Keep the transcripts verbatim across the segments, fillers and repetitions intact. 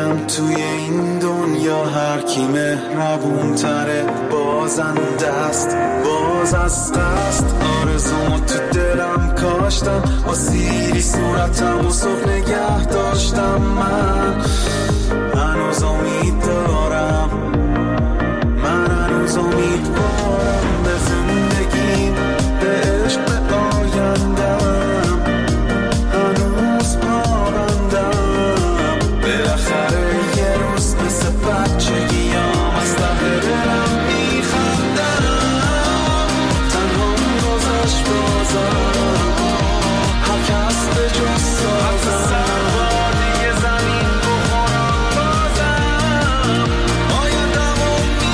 میدونم توی این دنیا هر کی مهربون تره، بازنده است باز از قصد. آرزومو تو دلم کاشتم، با سیری صورتم و صبح نگه داشتم. من هنوز امید دارم، من هنوز امیدوارم به زندگیم، به عشق، به آیندم. هنوز پابندم، بالاخره یه روز مثل بچگیام از ته دلم میخندم. تنهام گذشت بازم، هر کس به جز سازم. سربار دیگه زمین بخورم بازم، آیندمو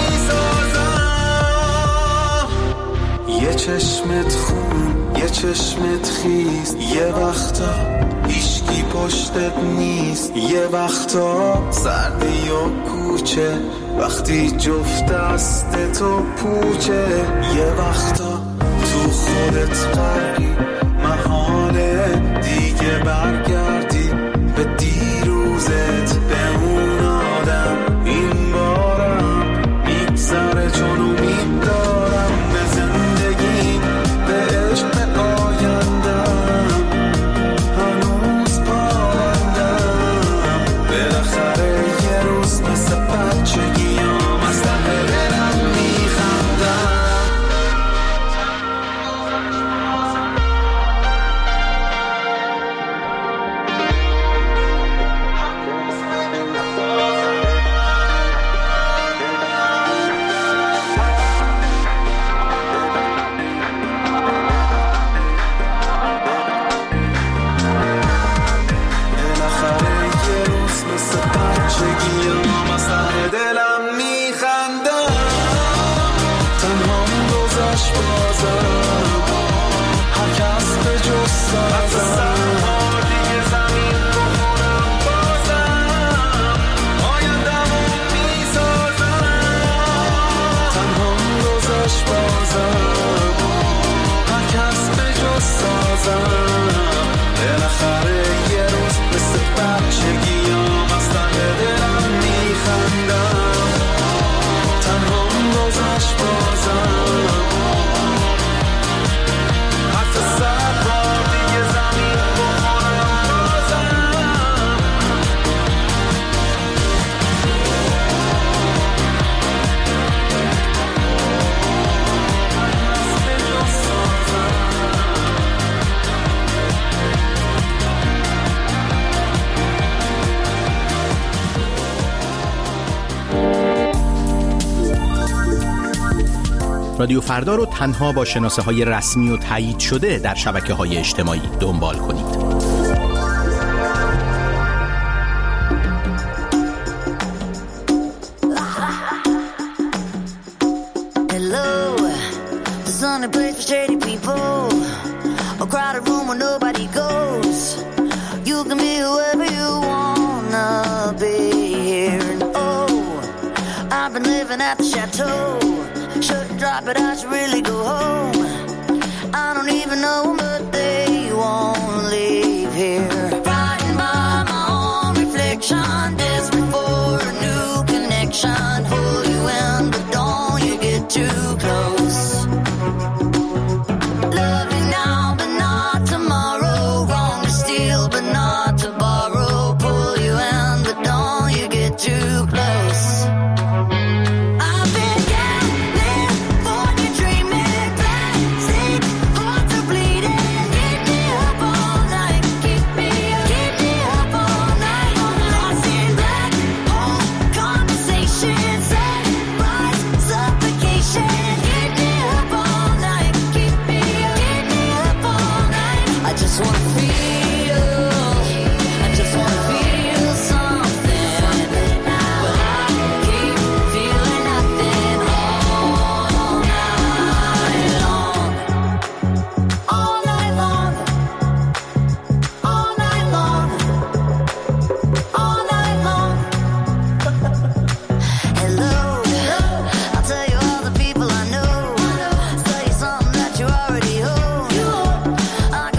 میسازم. یه چشمت خون، یه چشمت خیز، یه وقتا هیچکی پشتت نیست. یه وقتا سردی و کوچه، وقتی جفت دستتو پوچه. یه وقتا تو خودت غرقی، محاله دیگه برگردی به دیروزت، به اون آدم. این بارم میگذره چون امید دارم به زندگیم، به عشق، به آیندم. هنوز پابندم، بالاخره یه روز مثل بچگیام از ته دلم میخندم. رادیو فردا رو تنها با شناسه های رسمی و تایید شده در شبکه های اجتماعی دنبال کنید. Hello, there's only place for shady people, a crowded room where nobody goes. You can be whoever you wanna be here. And oh, I've been living at the chateau. Shouldn't drop it, I should really go home. I don't even know them, but they won't leave here. Frightened by my own reflection, desperate for a new connection. Hold you in, but don't you get too close. Love you now, but not tomorrow. Wrong to steal, but not to borrow. Pull you in, but don't you get too close.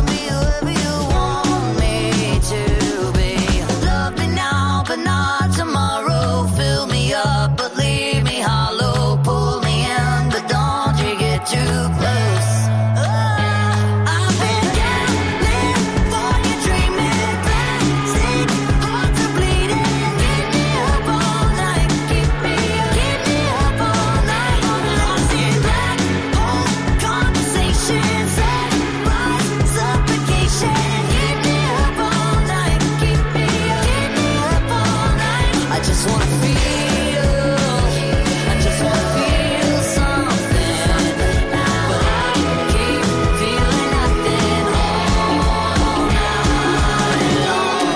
But not tomorrow. just wanna feel, I just wanna feel something, but I keep feeling nothing all night long.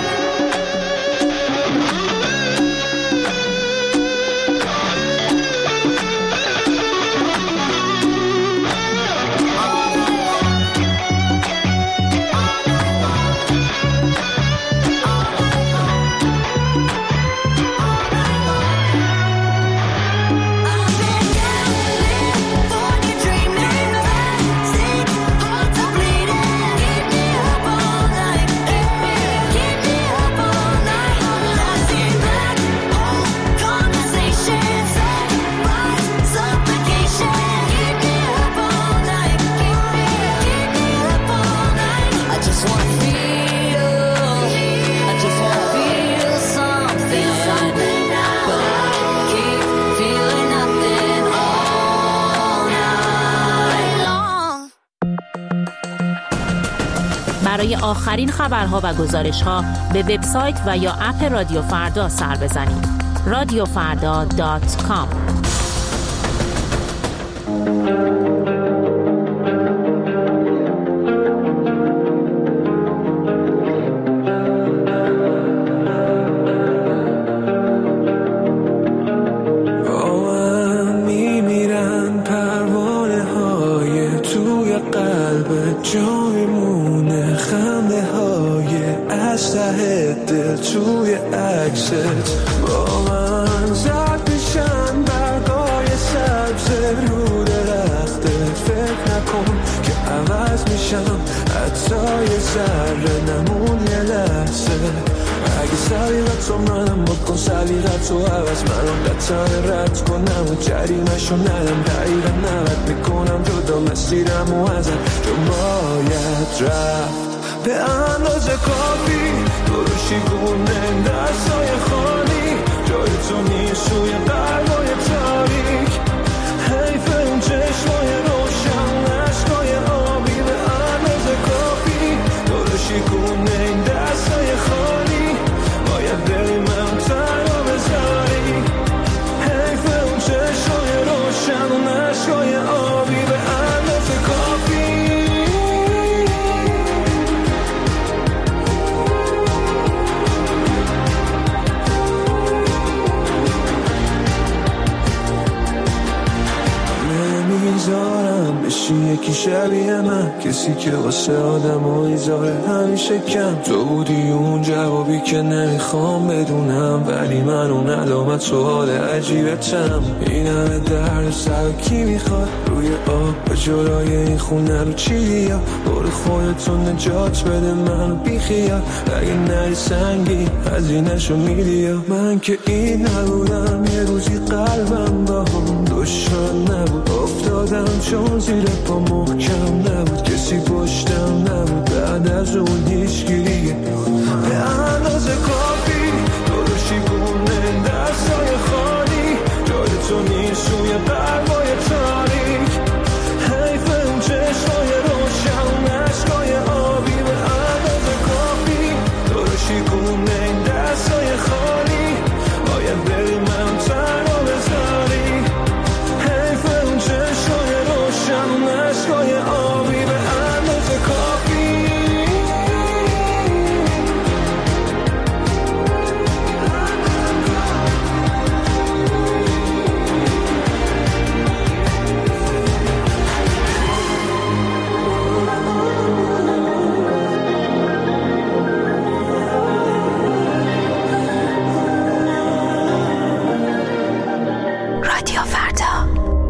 برای آخرین خبرها و گزارش‌ها به وبسایت و یا اپ رادیو فردا سر بزنید. رادیو فردا دات کام. توی عکست با من زد میشن برگای سبز رو درختت، فکر نکن که عوض میشم حتی یه ذره نمون یه لحظه. اگه سلیقت رو منم بکن سلیقت رو عوض، منم قطعه رد کنم و جریمشو ندم، دقیقا نوت میکنم جدا مسیرم و ازت، چون باید رفت به اندازه کافی دروشی گونه دستای خالی، جای تو نیست روی برگای تاریک، حیف اون چشمای روشن عشقای آبی، به اندازه کافی دروشی گونه دستای خالی، باید بری من تنها بذاری، حیف اون چشمای روشن عشقای آبی، به اندازه کافی. نمیذارم بشی یکی شبیه من، کسی که واسه آدم و ایزاره همیشه کم، تو بودی اون جوابی که نمیخوام بدونم، ولی من اون علامت سوال عجیبتم. این همه درد سر کی میخواد روی آب به جلوی این خونه رو چی یا برو خودتون نجات بده منو بیخیال، اگه نری سنگی هزینه‌شو میدی یا من که این نبودم، یه روزی قلبم با هم دشمن نبود، افتادم چون زیر پا محکم نبود، کسی پشتم نبود، بعد از اون هیچ گیریه به اندازه کافی دروشی گونه دستای خالی، جای تو نیست روی برگای تاریک، حیف اون چشمای روشن عشقای آبی، به اندازه کافی دروشی گونه دستای خالی، باید بری من تنها بذاری، حیف اون چشمای روشن عشقای آبی، به اندازه کافی. رادیو فردا.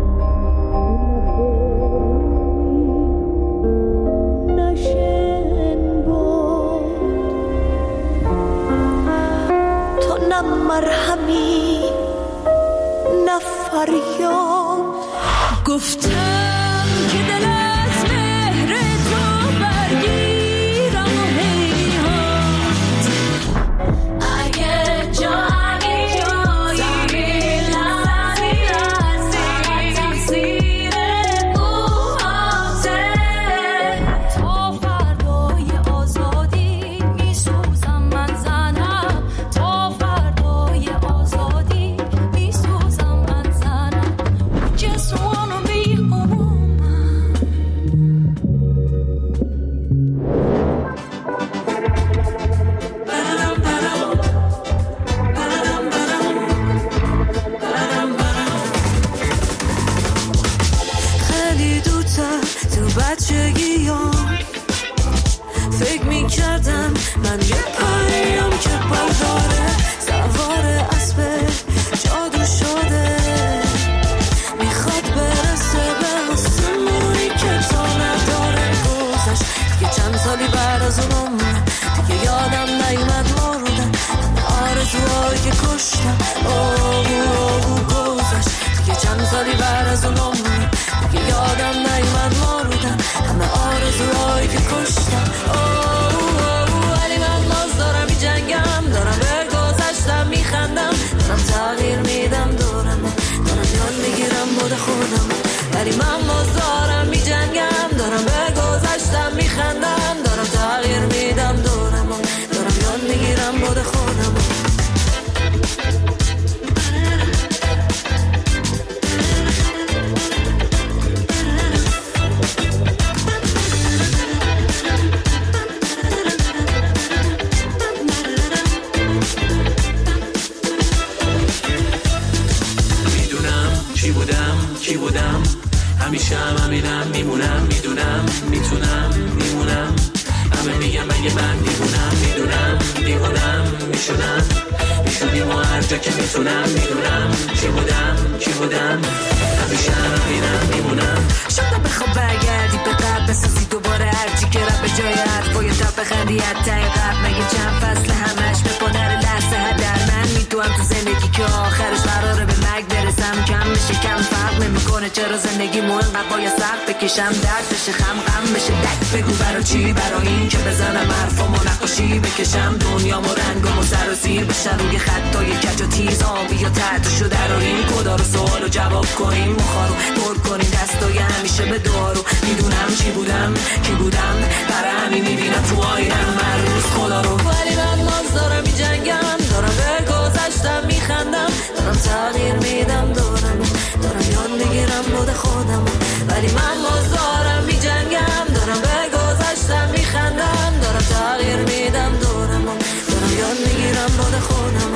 تو نه مرهمی نه فریاد، گفتم که دل از مهر تو برگیرم و هیهات، اگه جایی جایی لحظی لحظی تقصیر موهاته، تو فردای آزادی میسوزم من زنم، تو فردای آزادی کشتم. آهو آهو گذشت دیگه چند سالی بعد از اون عمری، دیگه یادم نیومد ما بودن همه آرزوهایی که کشتم. آهو آهو ولی من باز دارم می جنگم، دارم به گذشتم میخندم، دارم تغییر میدم دورم، دارم یاد میگیرم بود خودم، ولی من باز دارم می جنگم، دارم به گذشتم میخندم، دارم تغییر میدم دورم، دارم یاد میگیرم بود خودم. کی بودم کی بودم همیشه هم همینم میمونم، میدونم میتونم میمونم، همه میگم مگه من دیوونم، میدونم دیوونم میشونم میشونیم و هر جا که میتونم، میدونم کی بودم کی بودم همیشه هم همینم میمونم. شاید بخواب برگردی به قبل بسازی دوباره هرچی که رب به جای حرفای تب بخندی حتی قبل، مگه چند فصل همش به پادر لحظه هدر من میدونم تو زندگی که آخرش قراره به مرگ برسم، کم بشه کم فرق نمیکنه چرا زندگی مو انقدر باید سخت بکشم، درد بشه خم غم بشه دک بگو برا چی، برا این که بزنم حرفامو نقاشی بکشم، دنیامو رنگامو سر و زیر بشن روی خطای کج و تیز، آبی یا تحتشو دراریم، کدا رو سوالو جواب کنیم، مخارو پر کنیم، دستای همیشه به دارو، میدونم چی بودم کی بودم برای همین میبینم تو آینم هر روز خدا رو، ولی من باز دارم می جنگم، دارم به گذشتم میخندم، دارم تغییر میدم دورم، دارم یاد میگیرم بود خودم، ولی من باز دارم می جنگم، دارم به گذشتم میخندم، دارم تغییر میدم دورم، دارم یاد میگیرم بود خودم.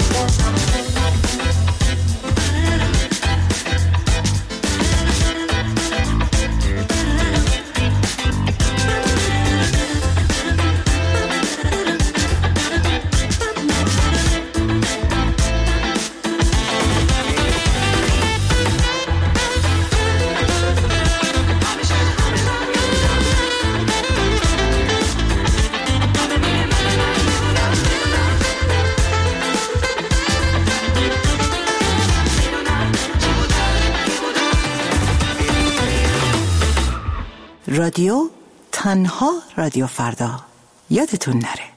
رادیو تنها رادیو فردا، یادتون نره.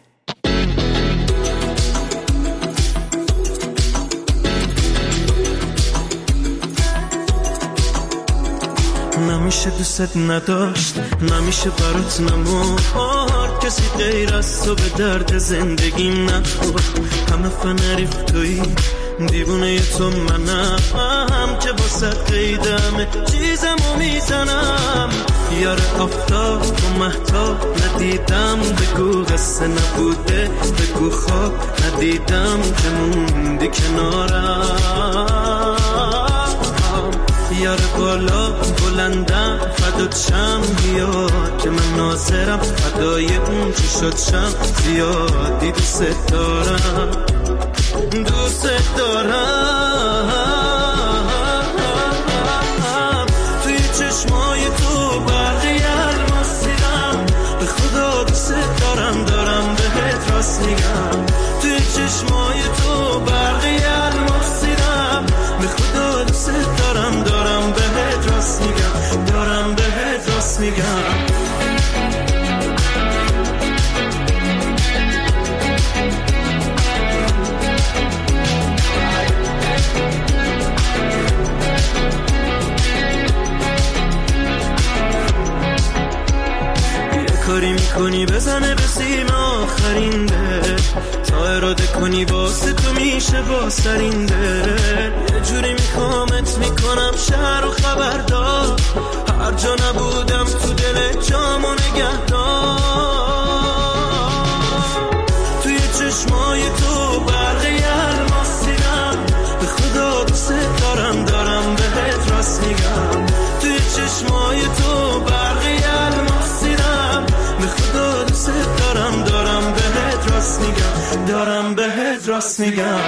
نمیشه دوست نداشت، نمیشه برات نمورد، کسی غیر از تو به درد زندگیم نخورد، همه فنریخ توی دیوونه تو منم که با صد قیدم چیزمو میزنم، یار آفتاب و مهتاب ندیدم، بگو قصه نبوده بگو خواب ندیدم که موندی کنارم، یار بالا بلندم فدات شم بیا که من ناظرم، فدای اون چی شد شم زیادی دوست دارم دوست دارم، توی چشمای تو برقی الماس دیدم، به خدا دوست دارم دارم بهت راست میگم، توی چشمای تو برقی الماس دیدم، به خدا دوست دارم دارم بهت راست میگم، دارم بهت راست میگم. کاری میکنی بزنه به سیم آخرین ده، تا اراده کنی واسه تو میشه با سرینده، یه جوری میکامت میکنم شهر و خبردار، هر جا نبودم تو دل جامو نگهدار، توی چشمای تو برقی الماس دیدم، به خدا دوست دارم دارم بهت راست میگم، توی چشمای تو برقی الماس دیدم، به خدا دوست دارم دارم بهت راست میگم، دارم بهت راست میگم.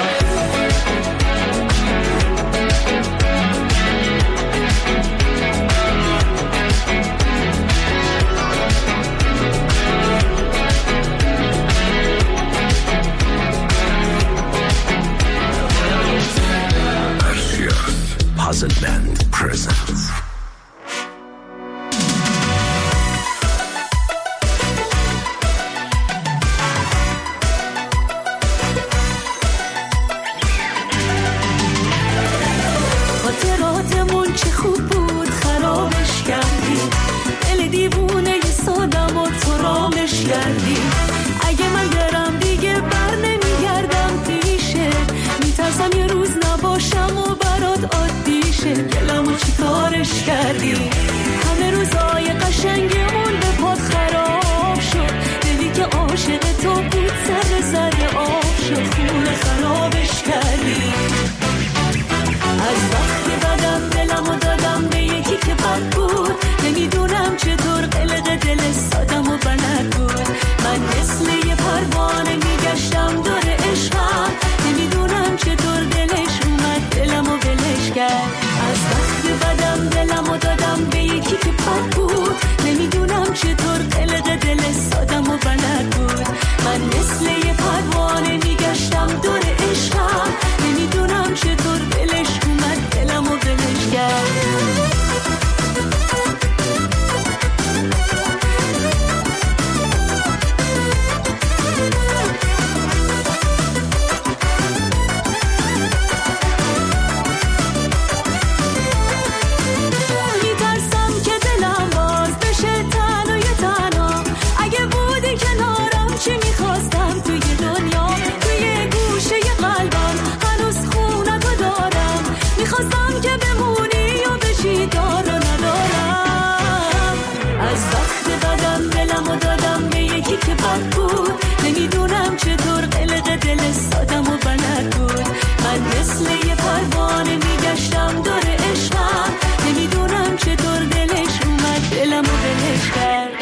Puzzle Band presents خاطراتمون چه خوب بود خرابش کردی، دل دیوونه ی سادم و تو رامش کردی. اگه من برم دیگه بر نمیگردم پیشه، میترسم یه روز نباشم و برات عادی شه. دلمو چی کارش کردی، همه روزای قشنگمون به پات خراب شد. دلی که عاشق تو بود سر زده آب شد، خونه خرابش کردی. از وقتی بدم دلمو دادم به یکی که بد بود، نمیدونم چطور قلق دل سادم و بلد بود. من مثل یه پروانه میگشتم دور عشقم، نمیدونم چطور دلش اومد دلمو بلش کرد. از وقتی بدم دلمو دادم به یکی که بد بود، نمیدونم چطور قلق دل سادم و بلد بود. من مثل یه پروانه میگشتم دور عشقم، نمیدونم چطور دلش اومد دلمو بلش کرد. که بد بود، نمیدونم چطور قلق دل سادم و بلد بود. من مثل یه پروانه میگشتم دور عشقم، نمیدونم چطور دلش اومد دلمو بلش کرد.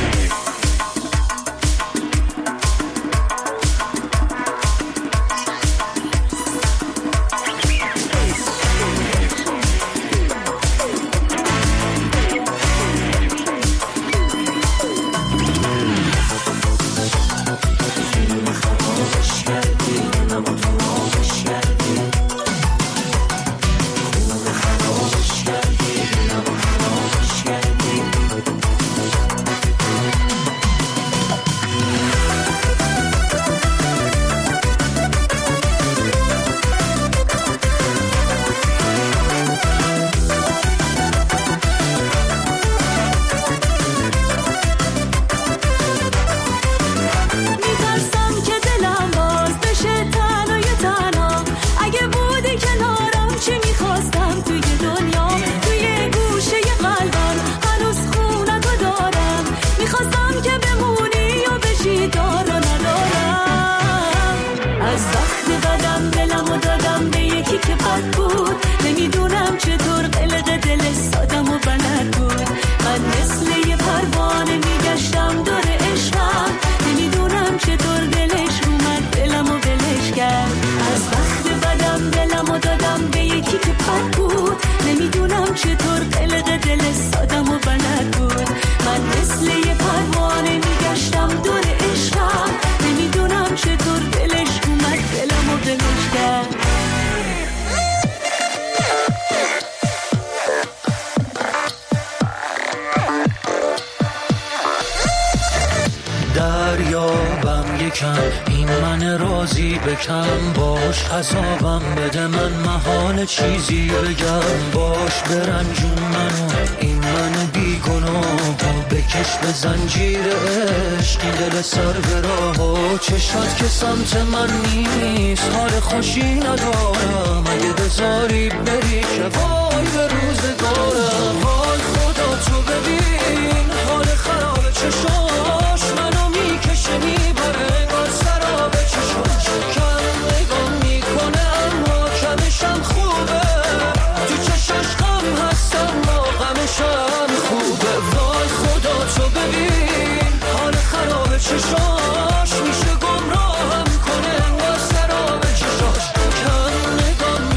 این من راضی بکم باش، عذابم بده من محال چیزی بگم باش. برنجون منو این من بیگناه بکش به زنجیر عشق، این دل سر به راه و چشات که سمت من نیست. حال خوشی ندارم اگه بذاری بری که وای به روزگارم. وای خدا تو ببین حال خراب چشاش منو میکشه میبره سراب چشاش. کم نگام میکنه اما کمشم خوبه، تو چشاش غم هستم ما غمشم خوبه. وای خدا تو ببین حال خراب چشاش میشه گمراهم کنه با سراب چشاش. کم نگام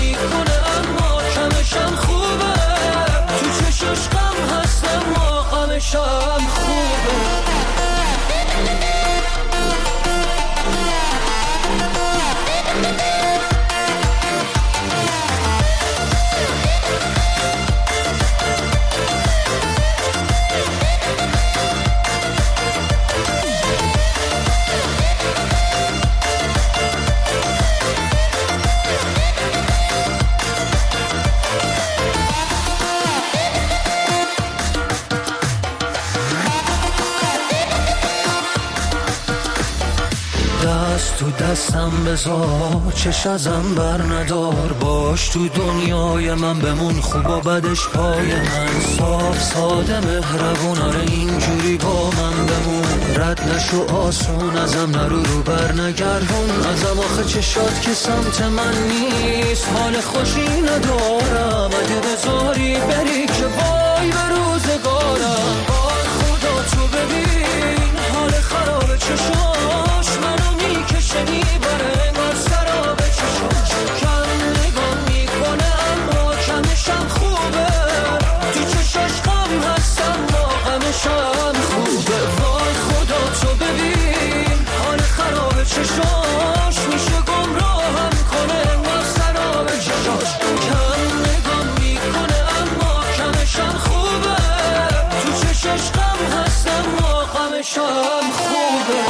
هستم بذار، چش ازم بر ندار، باش تو دنیای من بمون، خوب و بدش پای من، صاف ساده مهربون، آره اینجوری با من بمون، رد نشو آسون ازم، نرو رو بر نگردون ازم، آخه چشات که سمت من نیست، حال خوشی ندارم، اگه بذاری بری که وای به روزگارم، وای خدا تو ببین حال خراب چشاش منو میکشه میبره، انگار سراب چشاش کم نگاه میکنه اما کمشم خوبه، تو چشاش غم هستم ما غمشم خوبه، وای خدا تو ببین حال خراب چشاش میشه گمراهم کنه، انگار سراب چشاش کم نگاه میکنه اما کمشم خوبه، تو چشاش غم هستم ما غمشم خوبه.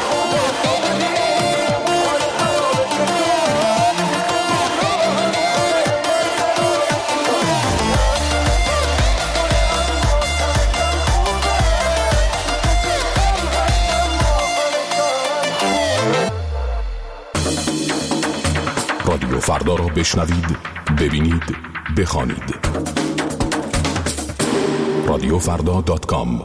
رادیو فردا را بشنوید، ببینید، بخوانید. رادیو فردا دات کام.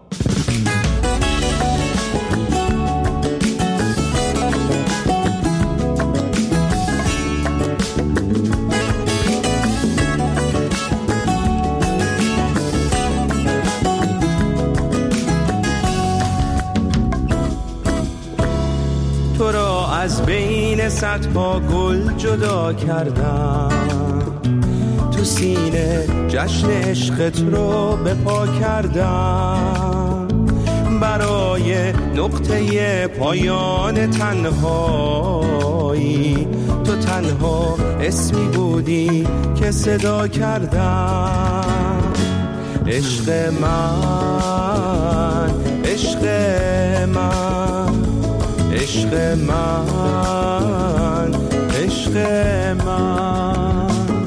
تو را از بین صدها گل جدا کردم، تو سینه جشن عشقت رو به پا کردم، برای نقطه پایان تنهایی تو تنها اسمی بودی که صدا کردم، عشق من، عشق من، عشق من، عشق من.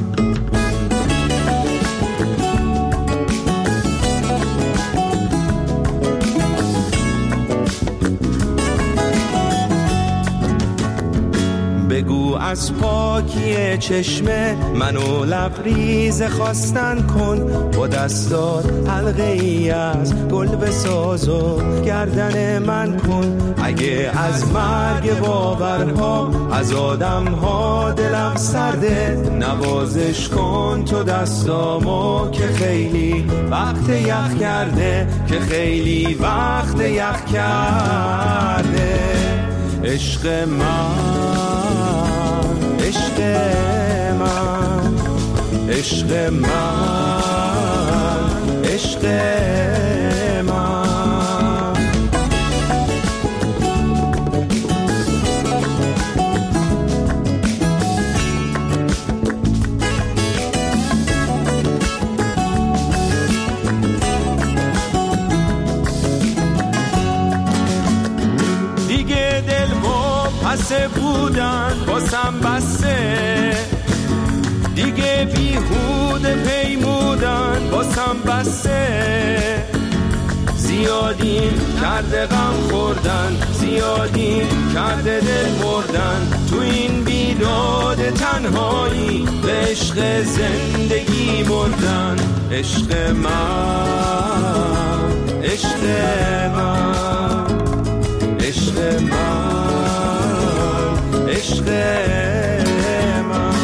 بگو از پاکی چشمه منو لبریز خواستن کن، با دستات حلقه ای از گل بساز و گردن من کن، اگه از مرگ باورها از آدم ها دلم سرده، نوازش کن تو دستامو که خیلی وقت یخ کرده، که خیلی وقت یخ کرده، عشق من، عشق من، عشق من، عشق من. دیگه دل با پسه بودن باسم بسه، دیگه بیهوده پیمودن باسم بسه، زیادی کرده غم خوردن، زیادی کرده دل مردن، تو این بیداد تنهایی به عشق زندگی مردن، عشق من، عشق من، عشق من، عشق من.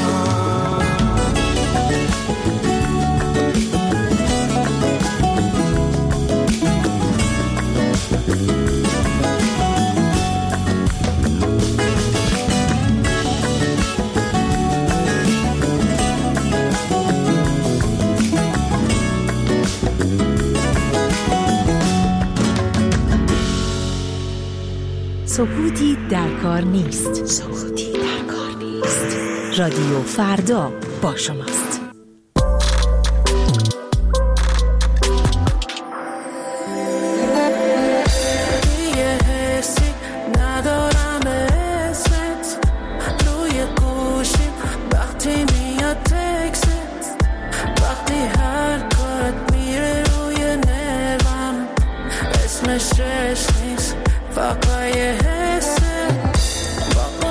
سکوتی در کار نیست. سکوتی در کار نیست. رادیو فردا با شماست. Stress needs fuck by your head set.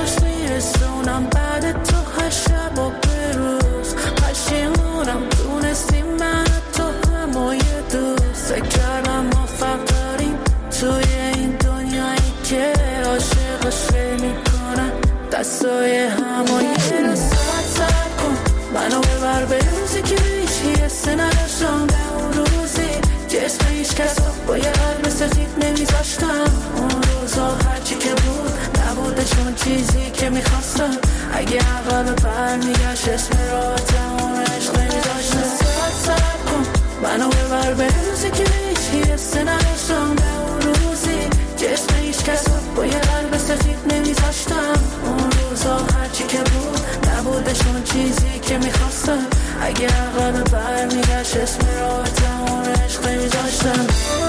دستای همایی رو ساعت ساعت کن منو ببر به روزی که هیچ حسی نداشتم به اون روزی جسم هیچ کس رو با یه قلب سفید نمیذاشتم اون روزا هرچی که بود نبوده چون چیزی که میخواستم اگه عقب برمیگشت اسم راحتم اون عشق نمیذاشتم ساعت ساعت کن منو ببر به روزی که هیچ حسی نداشتم به اون روزی جسم هیچ کس رو با یه قلب سفید نمیذاشتم اون روزا هرچی که بود نبوده چون چیزی که میخواستم اگه عقب برمیگشت اسم راحتم اون عشق نمیذاشتم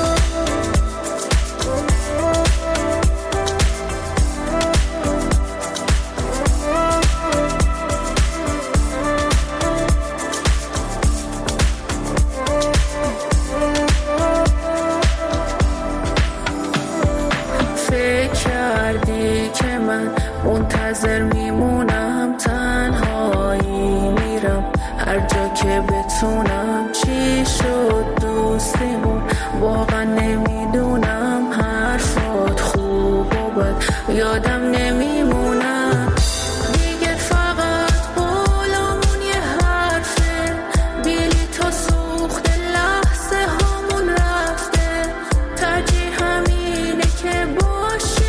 منتظر میمونم تنهایی میرم هر جا که بتونم چی شد دوستیمون واقعا نمیدونم حرفات خوب و بد یادم نمیمونم دیگه فقط قولمون یه حرفه بلیطا سوخت لحظه هامون رفته ترجیح همینه که باشی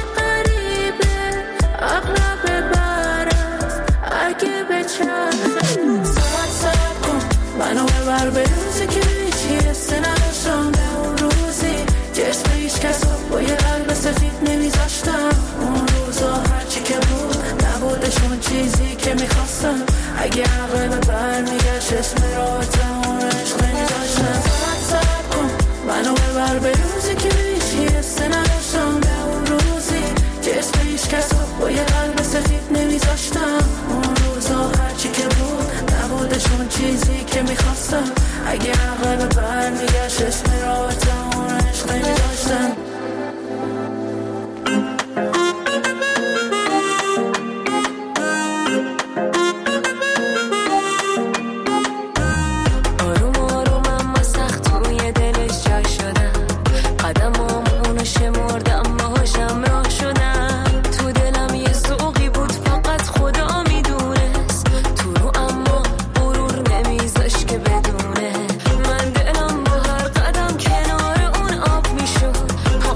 اغلب برست اگه به چرخه ساعت ساعت کن منو ببر به روزی که هیچ حسی نداشتم به اون روزی جسم هیچ کس رو با یه قلب سفید نمیذاشتم اون روزا هرچی که بود نبوده چون چیزی که میخواستم اگه عقب برمیگشت اسم راحتم اون عشق نمیذاشتم ساعت ساعت کن منو ببر به روزی که هیچ حسی نداشتم به اون روزی جسم هیچ کس رو با یه قلب سفید نمیذاشتم اون روزا هرچی که بود نبوده چون چیزی که میخواستم اگه عقب برمیگشت اسم راحتم اون عشق نمیذاشتم آروم آروم اما سخت روی دلش جای شدم قدمام اونو شمردم باهاشم راه شدم تو دلم یه ذوقی بود فقط خدا میدونست تو رو اما غرور نمیذاش که بدونه من دلم با هر قدم کنار اون آب میشد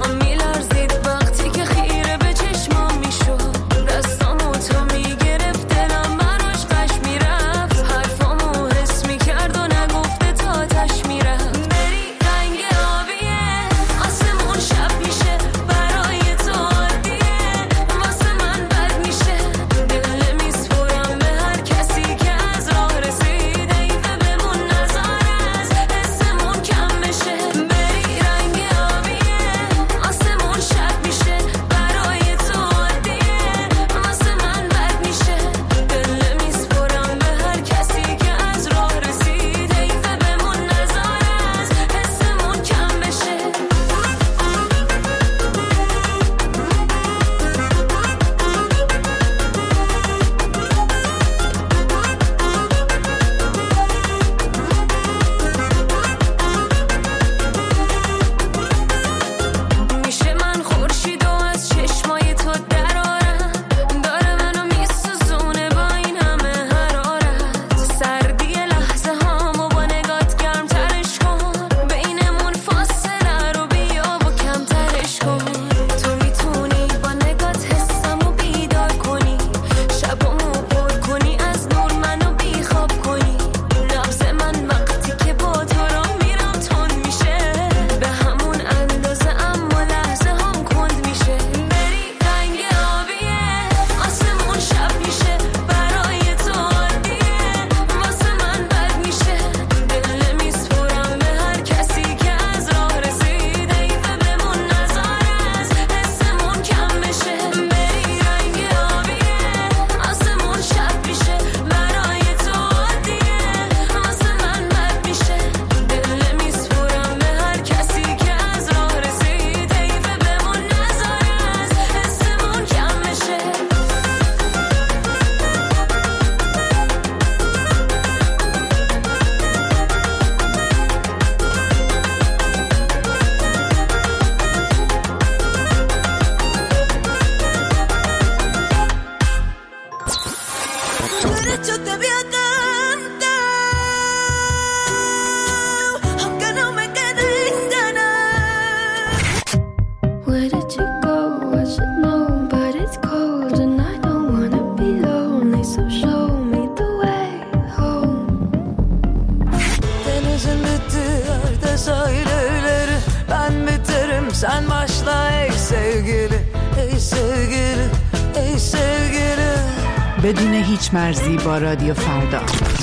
sevgili, ey sevgili. بدون هیچ مرزی با رادیو فردا.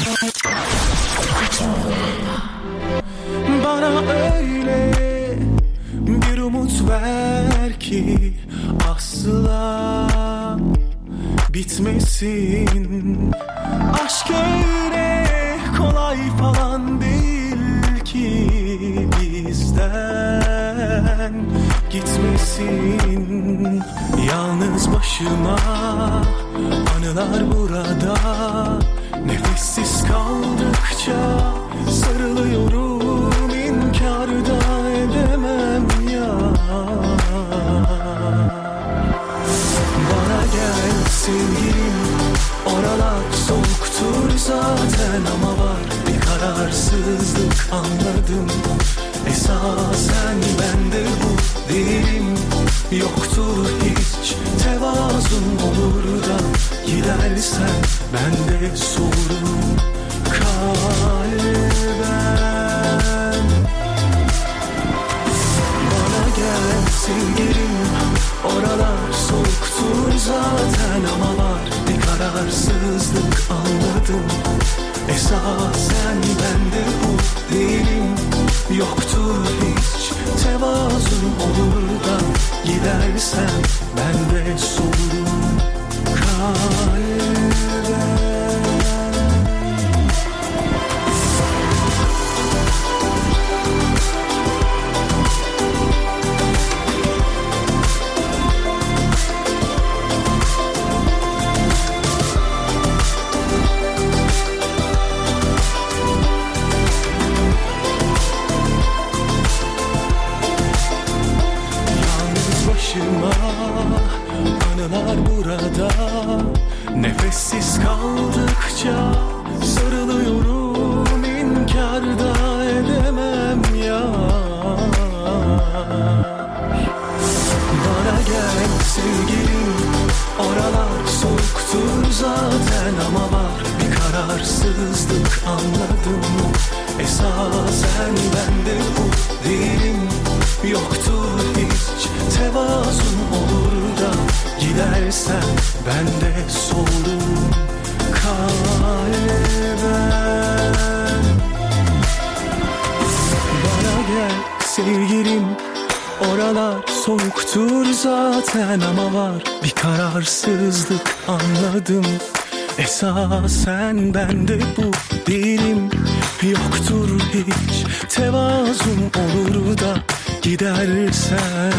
Bana öyle bir umut ver ki asla bitmesin. Aşk öyle kolay falan değil ki bizden gitmesin. Yalnız başıma anılar burada, nefessiz kaldıkça sarılıyorum, inkar da edemem ya. Bana gel sevgilim, oralar soğuktur zaten ama var bir kararsızlık anladım. Esasen bende bu değilim, yoktur hiç tevazun, olur da gidersen bende sorun kalben. Bana gel sevgilim, oralar soğuktur zaten ama var bir kararsızlık anladım. Esasen bende bu değilim, yoktur hiç tevazun, olur da gidersen bende sorun kalben. Anılar burada, nefessiz kaldıkça sarılıyorum, inkar da edemem ya. Bana gel sevgilim, oralar soğuktur zaten ama var bir kararsızlık anladım. Esasen bende bu değilim, yoktur hiç tevazun, olur da gidersen bende sorun kalben. Bana gel sevgilim, oralar soğuktur zaten ama var bir kararsızlık anladım. Esasen bende bu değilim, yoktur hiç tevazun, olur da gidersen.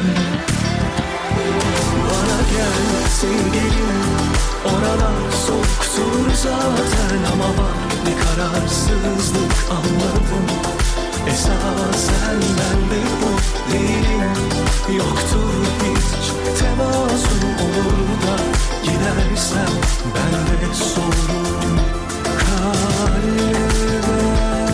Bana gel sevgilim, oralar soğuktur zaten ama var bir kararsızlık anladım. Esasen bende bu değilim, yoktur hiç tevazun, olur da gidersen bende sorun kalben.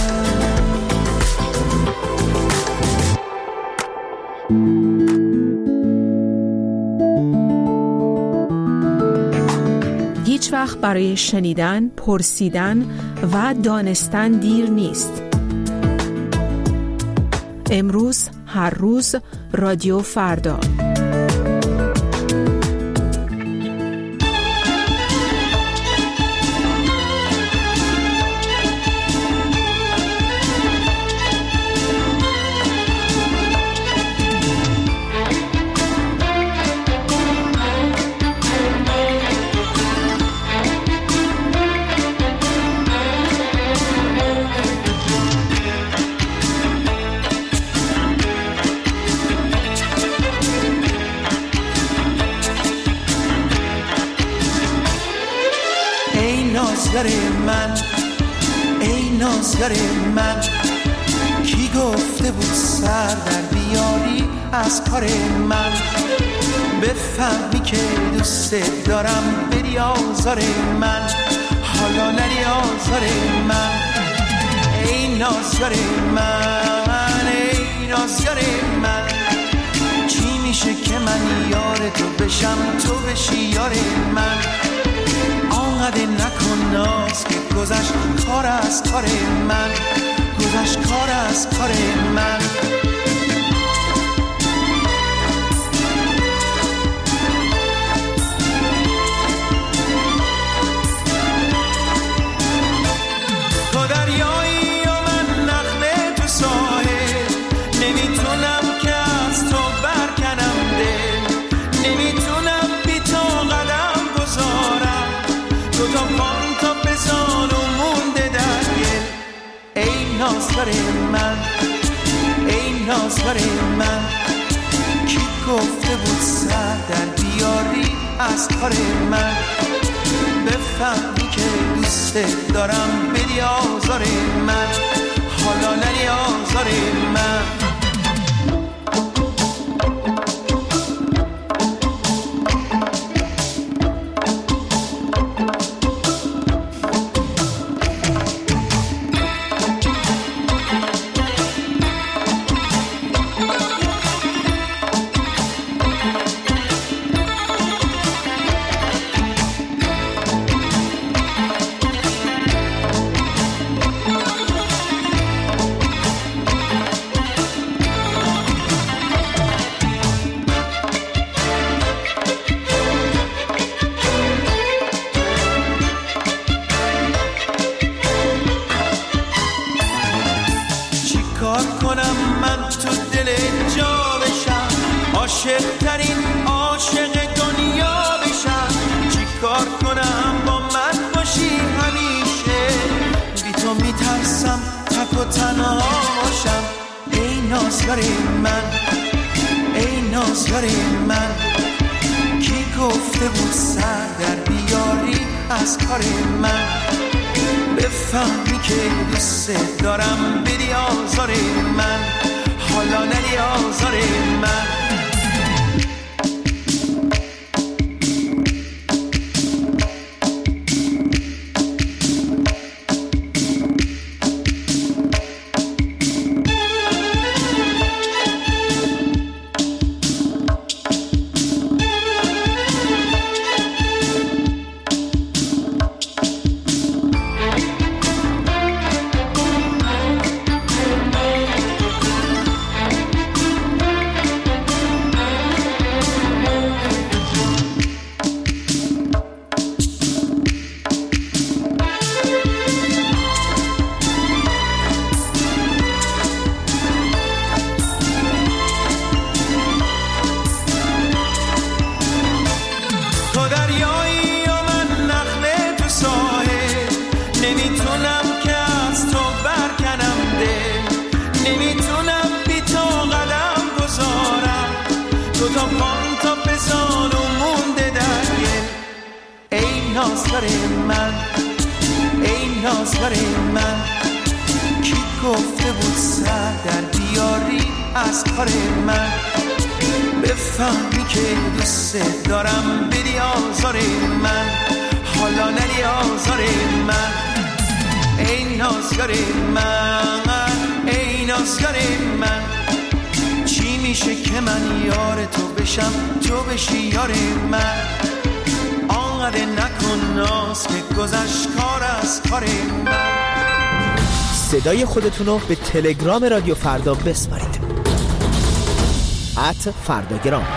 هیچ وقت برای شنیدن، پرسیدن و دانستن دیر نیست. امروز، هر روز، رادیو فردا. نازگر من، ای نازگر من، کی گفته بود سر در بیاری از کار من؟ بفهمی که دوست دارم بری آزار من، حالا نری آزار من. ای نازگر من، ای نازگر من، چی میشه که من یار تو بشم تو بشی یار من؟ آنقدر نکن ناز که گذشت کار از کار من، گذشت کار از کار من. نازدار من، کی گفته بود سر در بیاری از کار من؟ بفهمی که دوست دارم بدی آزار من، حالا نری آزار من. صدای خودتون رو به تلگرام رادیو فردا بسپارید. ات فرداگرام.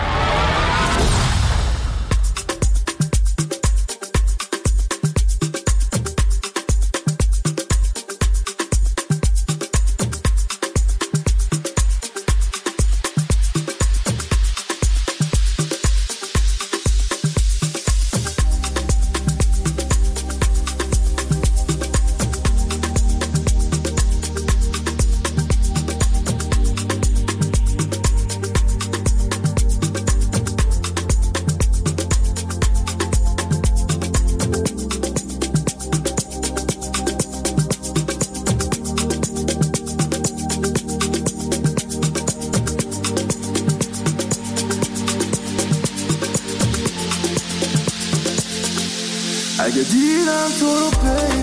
اگه دیدم تو رو بیب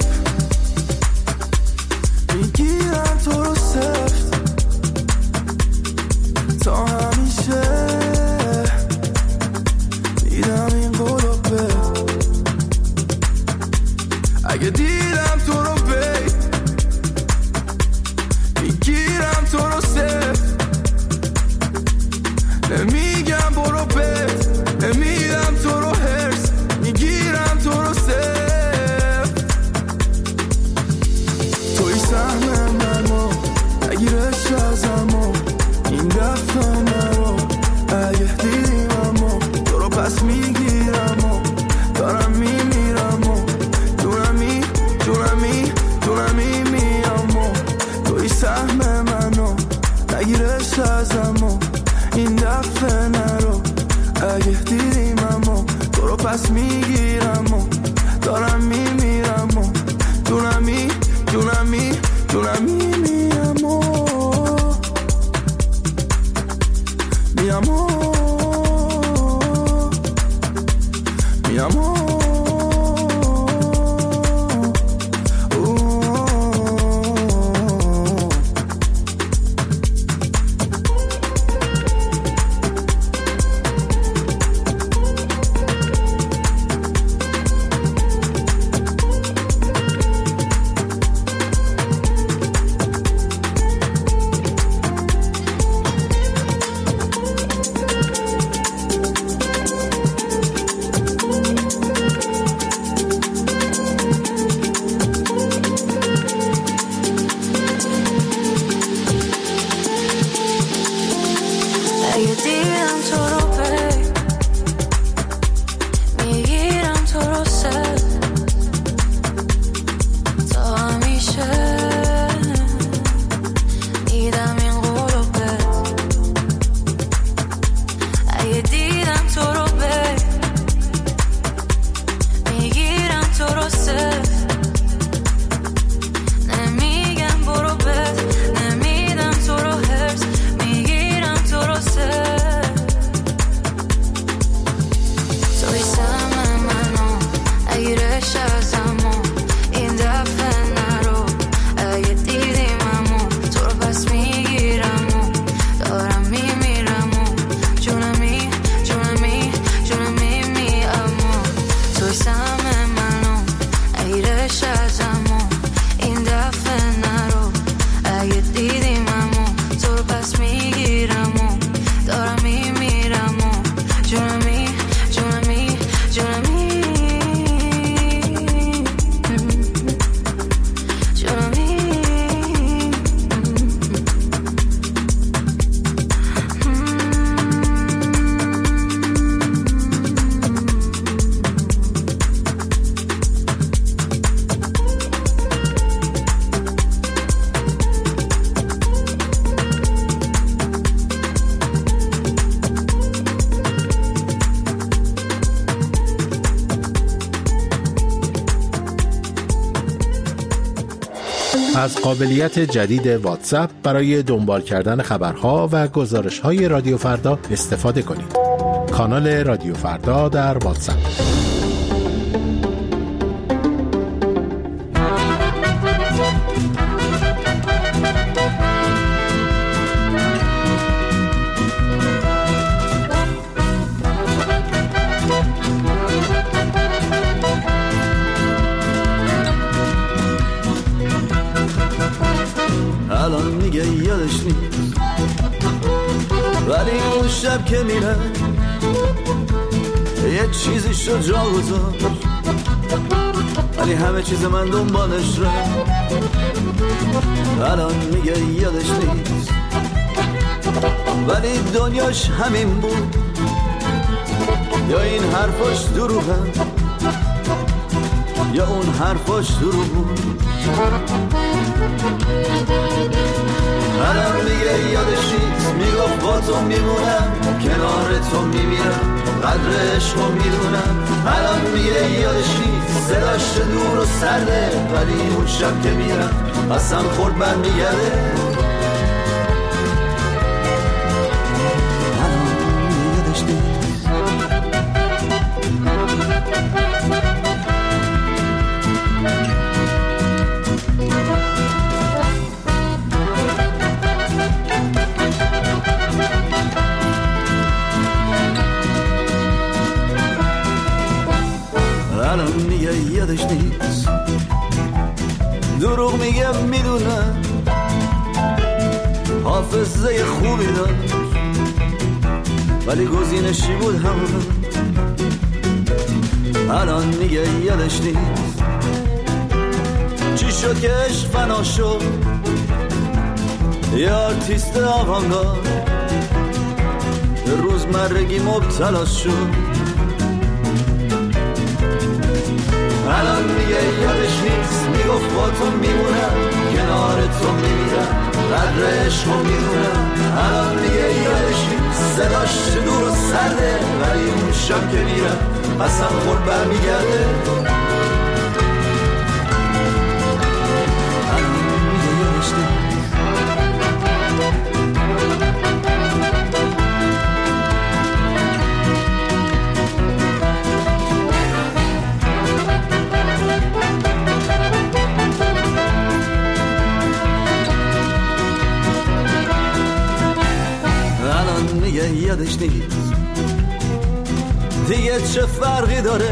میگیرم تو رو سفت تا همیشه میدم این قولو به اگه دیدم تو رو بیب میگیرم تو رو سفت نمیگم برو بیب نمیدم تو رو هرس میگیرم تو رو سفت توی سهم منو نگیرش ازمو این دفعه نرو اگه دیدیممو تو رو پس میگیرم و دارم میمیرم و دونمی دونمی دونمی میام و توی سهم منو نگیرش گذشته ازم و این دفعه نرو. اگه دیدیم اما تو رو پس میگیرم و دارم میمیرم و دونمی دونمی دونمی میم و میم و میم و از قابلیت جدید واتساپ برای دنبال کردن خبرها و گزارش‌های رادیو فردا استفاده کنید. کانال رادیو فردا در واتساپ. الان میگه یادش نیست، ولی اون شب که میره یه چیزی شد جا گذاشت، ولی همه چیز من دنبالش ره. الان میگه یادش نیست، ولی دنیاش همین بود، یا این حرفاش دروغه یا اون حرفاش دروغ بود. الان میگه یادش نیست، میگفت با تو میمونم، کنار تو میمیرم، قدر عشقو میدونم. الان میگه یادش نیست، صداش دور و سرده، ولی اون شب که میرم قسم خورد برمیگرده. الان میگه یادش نیست. الان میگه یادش نیست، دروغ میگه میدونم، حافظه خوبی داشت ولی گزینشی بود همون. الان میگه یادش نیست، چی شد که عشق فنا شد، یه آرتیست آوانگارد روزمرگی مبتلا شد. الان میگه یادش نیست، میگفت با تو میمونم، کنار تو میمیرم، قدر عشقو میدونم. الان دیگه یادش نیست، صداش دور و سرده، ولی اون شب که میرم قسم خورد برمیگرده. یادش نیست دیگه چه فرقی داره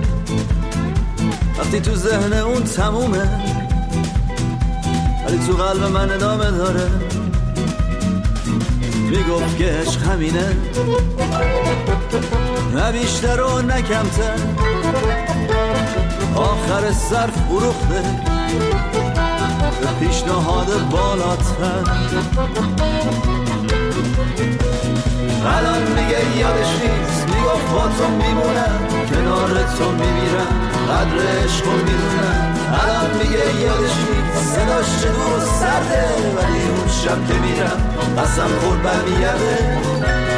وقتی تو ذهن اون تمومه، ولی تو قلب من ادامه داره. میگفت که عشق همینه، نه بیشتر و نه کمتر، آخر سر فروخته به پیشنهاد بالاتر. الان میگه یادش نیست، میگفت با تو میمونم، کنار تو میمیرم، قدر عشقو میدونم. الان میگه یادش نیست، صداش چه دور و سرده، ولی اون شب که میرم قسم خورد برمیگرده.